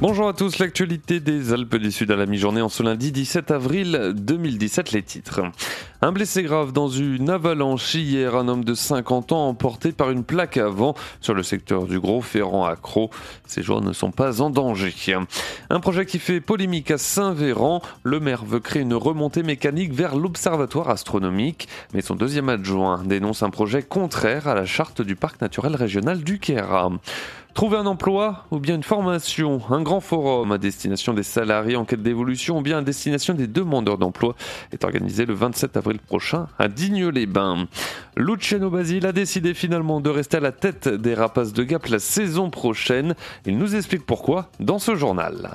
Bonjour à tous, l'actualité des Alpes du Sud à la mi-journée en ce lundi 17 avril 2017, les titres. Un blessé grave dans une avalanche hier, un homme de 50 ans emporté par une plaque avant sur le secteur du Gros-Ferrand à Crau. Ses jours ne sont pas en danger. Un projet qui fait polémique à Saint-Véran. Le maire veut créer une remontée mécanique vers l'observatoire astronomique, mais son deuxième adjoint dénonce un projet contraire à la charte du parc naturel régional du Queyras. Trouver un emploi ou bien une formation, un grand forum à destination des salariés en quête d'évolution ou bien à destination des demandeurs d'emploi est organisé le 27 avril prochain à Digne-les-Bains. Luciano Basile a décidé finalement de rester à la tête des Rapaces de Gap la saison prochaine. Il nous explique pourquoi dans ce journal.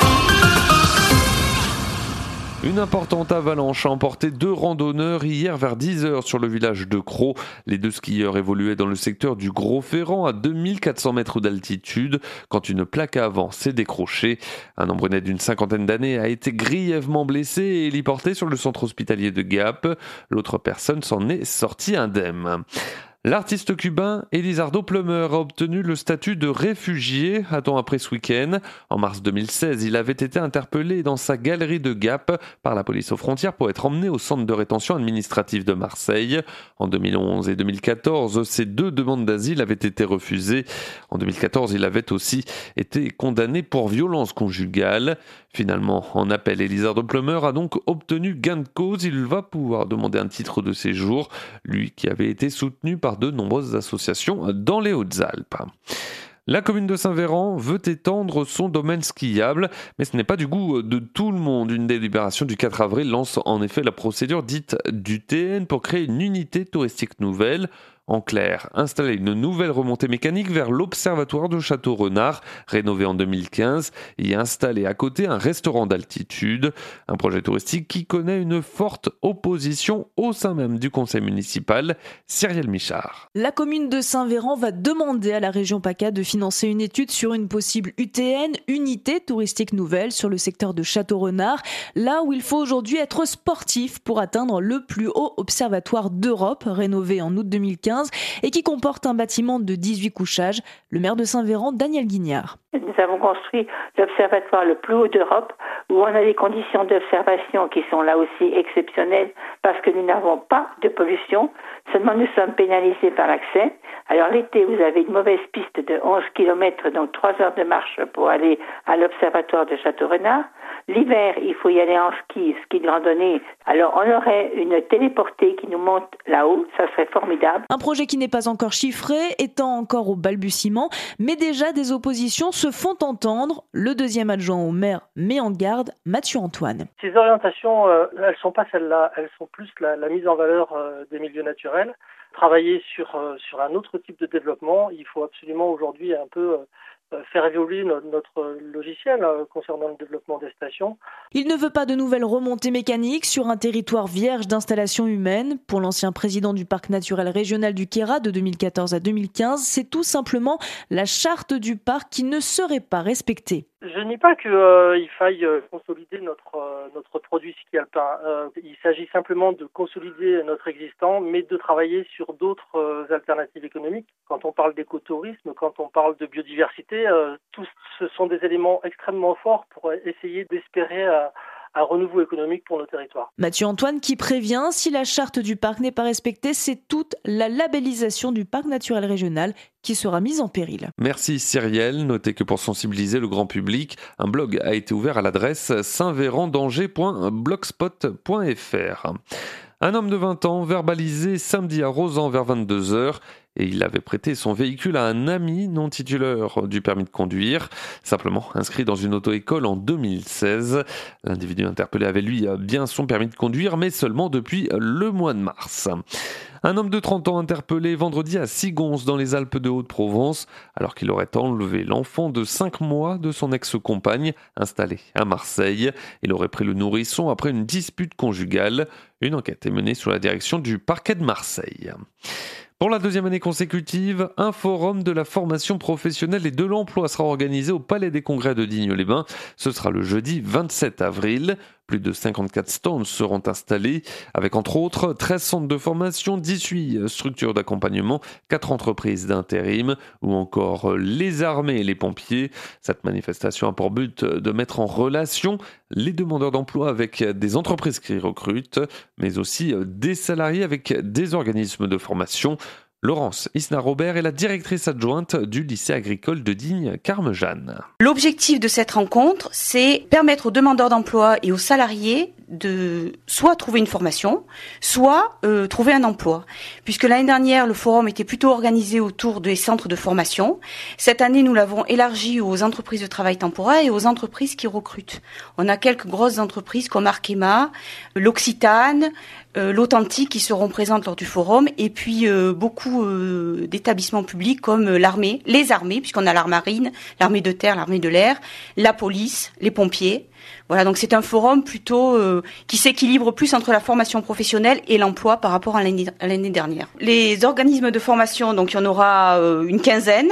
Une importante avalanche a emporté 2 randonneurs hier vers 10h sur le village de Crau. Les 2 skieurs évoluaient dans le secteur du Gros-Ferrand à 2400 mètres d'altitude quand une plaque à avant s'est décrochée. Un homme brunet d'une 50aine d'années a été grièvement blessé et héliporté sur le centre hospitalier de Gap. L'autre personne s'en est sortie indemne. L'artiste cubain Elizardo Plummer a obtenu le statut de réfugié, a-t-on appris ce week-end. En mars 2016, il avait été interpellé dans sa galerie de Gap par la police aux frontières pour être emmené au centre de rétention administrative de Marseille. En 2011 et 2014, ces 2 demandes d'asile avaient été refusées. En 2014, il avait aussi été condamné pour violence conjugale. Finalement, en appel, Elizardo Plummer a donc obtenu gain de cause. Il va pouvoir demander un titre de séjour, lui qui avait été soutenu par de nombreuses associations dans les Hautes-Alpes. La commune de Saint-Véran veut étendre son domaine skiable, mais ce n'est pas du goût de tout le monde. Une délibération du 4 avril lance en effet la procédure dite d'UTN pour créer une unité touristique nouvelle. En clair, installer une nouvelle remontée mécanique vers l'observatoire de Château-Renard, rénové en 2015, et installer à côté un restaurant d'altitude. Un projet touristique qui connaît une forte opposition au sein même du conseil municipal. Cyrielle Michard. La commune de Saint-Véran va demander à la région PACA de financer une étude sur une possible UTN, unité touristique nouvelle, sur le secteur de Château-Renard, là où il faut aujourd'hui être sportif pour atteindre le plus haut observatoire d'Europe, rénové en août 2015, et qui comporte un bâtiment de 18 couchages. Le maire de Saint-Véran, Daniel Guignard. Nous avons construit l'observatoire le plus haut d'Europe, où on a des conditions d'observation qui sont là aussi exceptionnelles parce que nous n'avons pas de pollution, seulement nous sommes pénalisés par l'accès. Alors l'été, vous avez une mauvaise piste de 11 km, donc 3 heures de marche pour aller à l'observatoire de Château-Renard. L'hiver, il faut y aller en ski de randonnée. Alors on aurait une téléportée qui nous monte là-haut, ça serait formidable. Un projet qui n'est pas encore chiffré, étant encore au balbutiement, mais déjà des oppositions se font entendre. Le deuxième adjoint au maire met en garde Mathieu Antoine. Ces orientations, elles sont pas celles-là, elles sont plus la mise en valeur des milieux naturels. Travailler sur un autre type de développement, il faut absolument aujourd'hui un peu faire évoluer notre logiciel concernant le développement des stations. Il ne veut pas de nouvelles remontées mécaniques sur un territoire vierge d'installations humaines. Pour l'ancien président du parc naturel régional du Queyras de 2014 à 2015, c'est tout simplement la charte du parc qui ne serait pas respectée. Je nie pas qu'il faille consolider notre produit ski alpin. Il s'agit simplement de consolider notre existant, mais de travailler sur d'autres alternatives économiques. Quand on parle d'écotourisme, quand on parle de biodiversité, tous ce sont des éléments extrêmement forts pour essayer d'espérer un renouveau économique pour nos territoires. Mathieu Antoine qui prévient, si la charte du parc n'est pas respectée, c'est toute la labellisation du parc naturel régional qui sera mise en péril. Merci Cyrielle. Notez que pour sensibiliser le grand public, un blog a été ouvert à l'adresse saintvérandanger.blogspot.fr. Un homme de 20 ans verbalisé samedi à Rozan vers 22h et il avait prêté son véhicule à un ami non titulaire du permis de conduire, simplement inscrit dans une auto-école en 2016. L'individu interpellé avait lui bien son permis de conduire, mais seulement depuis le mois de mars. Un homme de 30 ans interpellé vendredi à Sigons dans les Alpes de Haute-Provence alors qu'il aurait enlevé l'enfant de 5 mois de son ex-compagne installée à Marseille. Il aurait pris le nourrisson après une dispute conjugale. Une enquête est menée sous la direction du parquet de Marseille. Pour la deuxième année consécutive, un forum de la formation professionnelle et de l'emploi sera organisé au Palais des Congrès de Digne-les-Bains. Ce sera le jeudi 27 avril. Plus de 54 stands seront installés, avec entre autres 13 centres de formation, 18 structures d'accompagnement, 4 entreprises d'intérim ou encore les armées et les pompiers. Cette manifestation a pour but de mettre en relation les demandeurs d'emploi avec des entreprises qui recrutent, mais aussi des salariés avec des organismes de formation. Laurence Isna-Robert est la directrice adjointe du lycée agricole de Digne-Carme-Jeanne. L'objectif de cette rencontre, c'est permettre aux demandeurs d'emploi et aux salariés de soit trouver une formation, soit trouver un emploi. Puisque l'année dernière, le forum était plutôt organisé autour des centres de formation. Cette année, nous l'avons élargi aux entreprises de travail temporaire et aux entreprises qui recrutent. On a quelques grosses entreprises comme Arkema, l'Occitane, l'Authentique qui seront présentes lors du forum, et puis beaucoup d'établissements publics comme l'armée, les armées, puisqu'on a l'armée marine, l'armée de terre, l'armée de l'air, la police, les pompiers. Voilà, donc c'est un forum plutôt qui s'équilibre plus entre la formation professionnelle et l'emploi par rapport à l'année dernière. Les organismes de formation, donc il y en aura une quinzaine.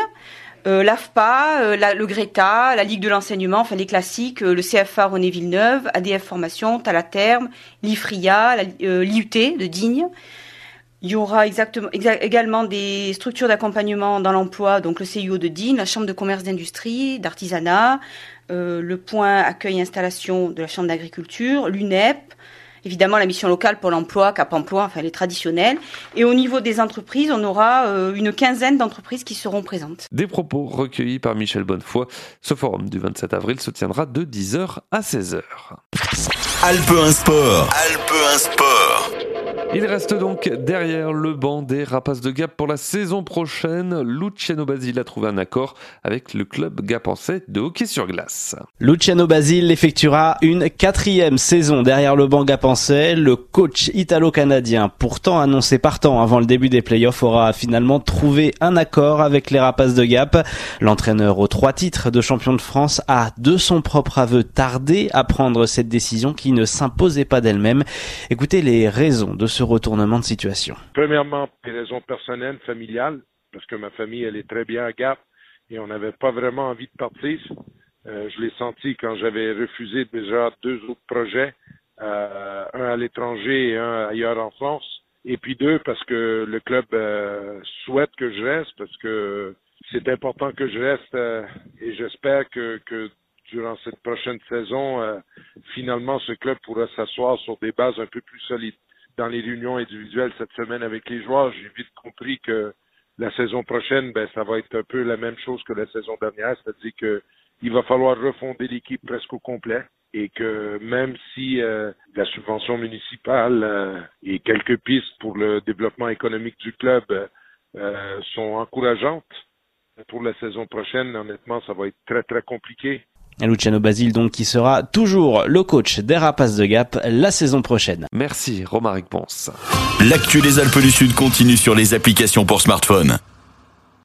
L'AFPA, le Greta, la Ligue de l'enseignement, enfin les classiques, le CFA René Villeneuve, ADF Formation, Talaterme, l'IFRIA, l'IUT de Digne. Il y aura également des structures d'accompagnement dans l'emploi, donc le CIO de Digne, la Chambre de commerce d'industrie, d'artisanat, le point accueil installation de la Chambre d'agriculture, l'UNEP, évidemment la mission locale pour l'emploi, Cap Emploi, enfin les traditionnels. Et au niveau des entreprises, on aura une quinzaine d'entreprises qui seront présentes. Des propos recueillis par Michel Bonnefoy. Ce forum du 27 avril se tiendra de 10h à 16h. Alpe 1 Sport. Alpe 1 Sport. Il reste donc derrière le banc des Rapaces de Gap pour la saison prochaine. Luciano Basile a trouvé un accord avec le club gapençais de hockey sur glace. Luciano Basile effectuera une 4e saison derrière le banc gapençais. Le coach italo-canadien, pourtant annoncé partant avant le début des playoffs, aura finalement trouvé un accord avec les Rapaces de Gap. L'entraîneur aux 3 titres de champion de France a, de son propre aveu, tardé à prendre cette décision qui ne s'imposait pas d'elle-même. Écoutez les raisons de ce retournement de situation. Premièrement, des raisons personnelles, familiales, parce que ma famille, elle est très bien à Gap et on n'avait pas vraiment envie de partir. Je l'ai senti quand j'avais refusé déjà 2 autres projets, un à l'étranger et un ailleurs en France. Et puis 2, parce que le club souhaite que je reste, parce que c'est important que je reste et j'espère que durant cette prochaine saison, finalement, ce club pourra s'asseoir sur des bases un peu plus solides. Dans les réunions individuelles cette semaine avec les joueurs, j'ai vite compris que la saison prochaine, ça va être un peu la même chose que la saison dernière, c'est-à-dire que il va falloir refonder l'équipe presque au complet et que même si la subvention municipale et quelques pistes pour le développement économique du club sont encourageantes, pour la saison prochaine, honnêtement, ça va être très très compliqué. Luciano Basile donc qui sera toujours le coach des Rapaces de Gap la saison prochaine. Merci Romaric Ponce. L'actu des Alpes du Sud continue sur les applications pour smartphone.